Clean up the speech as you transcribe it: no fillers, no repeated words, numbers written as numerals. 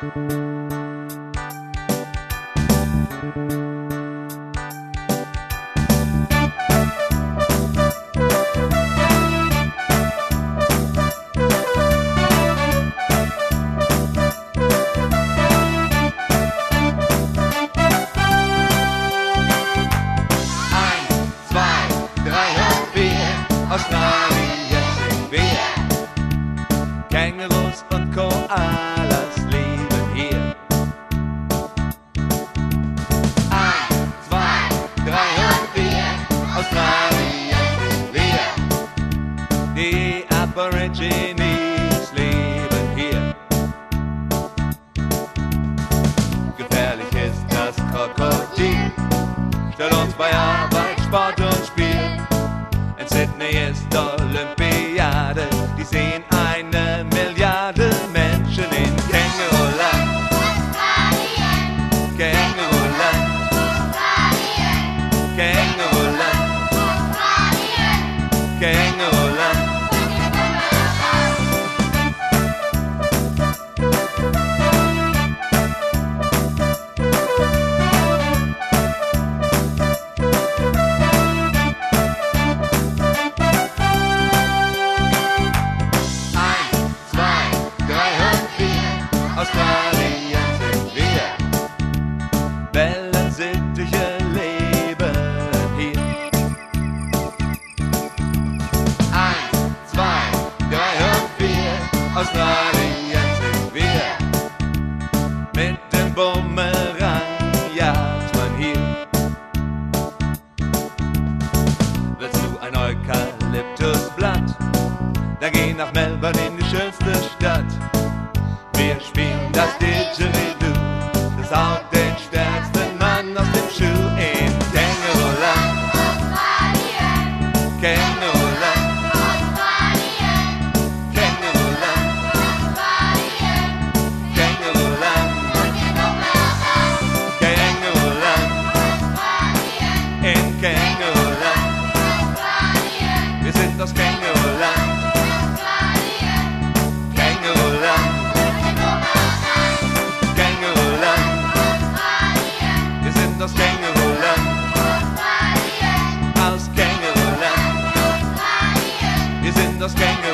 Australien sind wir. Kängurus und Koalas leben hier. 1, 2, 3 und 4. Australien sind wir. Die Aborigines leben hier. Gefährlich ist das Krokodil, stört uns bei Arbeit, Sport und Spiel. In Sydney ist Olympiade, die sehen 1 Milliarde Menschen in Känguruland. Australien, Känguruland, Australien, Känguruland, Australien, Känguruland. Australien sind wir. Wellensittiche leben hier. 1, 2, 3 und 4. Australien sind wir. Mit dem Bumerang jagt man hier. Willst du ein Eukalyptusblatt? Dann geh nach Melbourne in die schönste Stadt. Wir spielen das Didgeridoo, das haut den stärksten Mann aus dem Schuh in Känguruland. Australien, Känguruland, Australien, Känguruland, Australien, Känguruland, Känguruland, Australien, in Känguruland, Australien, wir sind aus Känguruland. Aus Känguruland, aus Känguruland, wir sind aus Känguruland.